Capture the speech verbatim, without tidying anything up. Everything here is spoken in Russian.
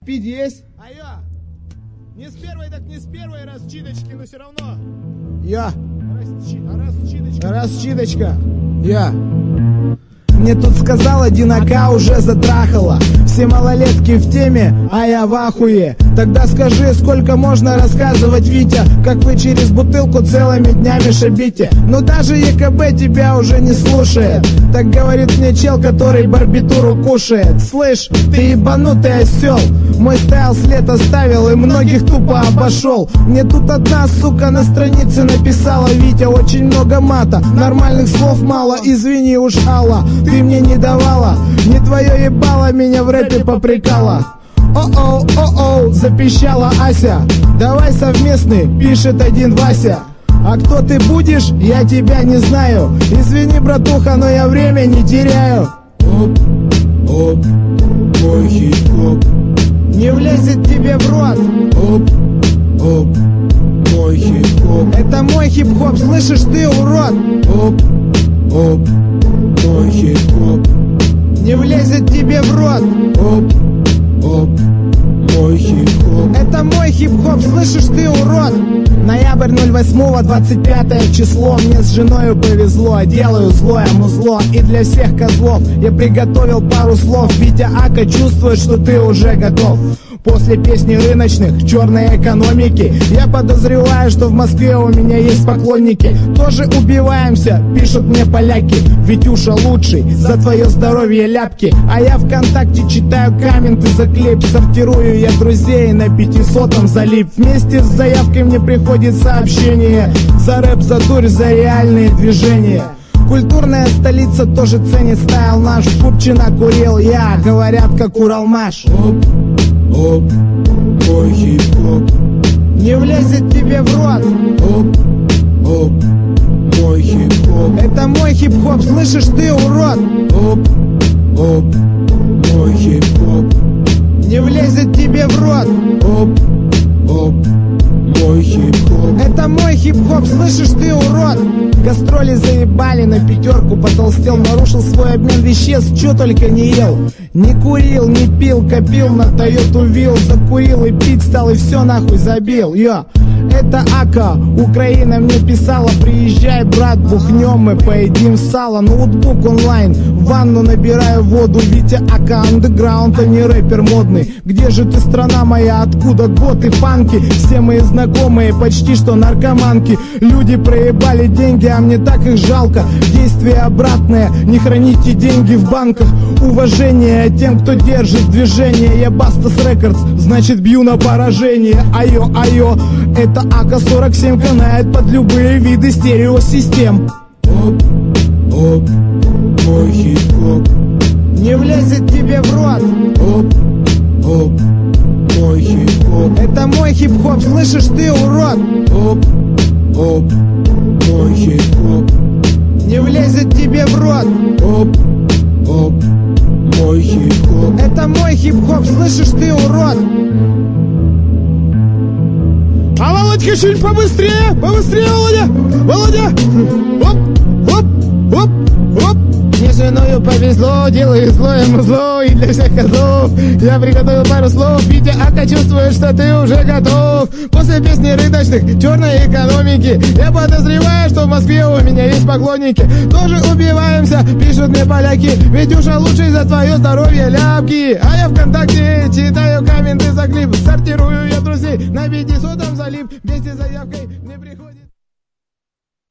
Спид есть? А я? Не с первой, так не с первой расчидочки, но все равно. Я. Расчи... Расчидочка. Расчидочка. Я. Мне тут сказал один АК уже затрахала. Все малолетки в теме, а я в ахуе. Тогда скажи, сколько можно рассказывать, Витя, как вы через бутылку целыми днями шабите. Но даже ЕКБ тебя уже не слушает. Так говорит мне чел, который барбитуру кушает. Слышь, ты ебанутый осел. Мой стайл след оставил и многих тупо обошел. Мне тут одна сука на странице написала: Витя, очень много мата, нормальных слов мало, извини уж, Алла, ты мне не давала. Не твое ебало меня в рэпе попрекала. О-оу, о-оу, запищала Ася. Давай совместный, пишет один Вася. А кто ты будешь, я тебя не знаю. Извини, братуха, но я время не теряю. Оп, оп, мой хип-хоп не влезет тебе в рот. Оп, оп, мой хип-хоп. Это мой хип-хоп, слышишь ты, урод? Оп, оп, мой хип-хоп не влезет тебе в рот. Оп, оп, мой хип-хоп. Это мой хип-хоп, слышишь ты, урод? Ноябрь ноль восьмого, двадцать пятое число. Мне с женою повезло, делаю злое музло. И для всех козлов я приготовил пару слов. Витя Ака чувствует, что ты уже готов. После песни рыночных, черной экономики, я подозреваю, что в Москве у меня есть поклонники. Тоже убиваемся, пишут мне поляки. Витюша лучший, за твое здоровье ляпки. А я ВКонтакте читаю комменты за клип. Сортирую я друзей на пятисотом залип. Вместе с заявкой мне приходит сообщение: за рэп, за дурь, за реальные движения. Культурная столица тоже ценит стайл наш. Купчина курил я, говорят, как Уралмаш. Оп, оп, мой хип-хоп не влезет тебе в рот. Оп, оп, мой хип-хоп. Это мой хип-хоп, слышишь ты, урод? Оп, оп, мой хип-хоп не влезет тебе в рот. Оп, оп, мой хип-хоп. Это мой хип-хоп, слышишь ты, урод? Гастроли заебали, на пятерку потолстел. Нарушил свой обмен веществ, чё только не ел. Не курил, не пил, копил на Тойоту Вилл. Закурил и пить стал, и все нахуй забил. Йо, это Ака, Украина мне писала: приезжай, брат, бухнем мы, поедим сало. Ноутбук онлайн, в ванну набираю воду. Витя Ака андеграунд, а не рэпер модный. Где же ты, страна моя, откуда готы, панки? Все мои знакомые почти что наркоманки. Люди проебали деньги, а мне так их жалко. Действие обратное, не храните деньги в банках. Уважение тем, кто держит движение. Я Бастас Рекордс, значит бью на поражение. Айо, айо, это АК сорок семь канает под любые виды стереосистем. Оп, оп, мой хип-хоп не влезет тебе в рот. Оп, оп, мой хип-хоп. Это мой хип-хоп, слышишь ты, урод? Оп, оп, мой хип-хоп не влезет тебе в рот. Оп, оп, мой хип-хоп. Это мой хип-хоп, слышишь ты, урод? А Володька чуть побыстрее, побыстрее, Володя, Володя. Оп, оп, оп, оп. Мне с женою повезло, делаю злое музло. И для всех козлов я приготовил пару слов. Витя Ака чувствует, что ты уже готов. После песни рыночных, черной экономики, я подозреваю, что в Москве у меня есть поклонники. Тоже убиваемся, пишут мне поляки. Витюша лучший, за твое здоровье ляпки. А я ВКонтакте читаю комменты за клип. Сортирую я друзей на пятисотом залип. Вместе с заявкой мне приходит...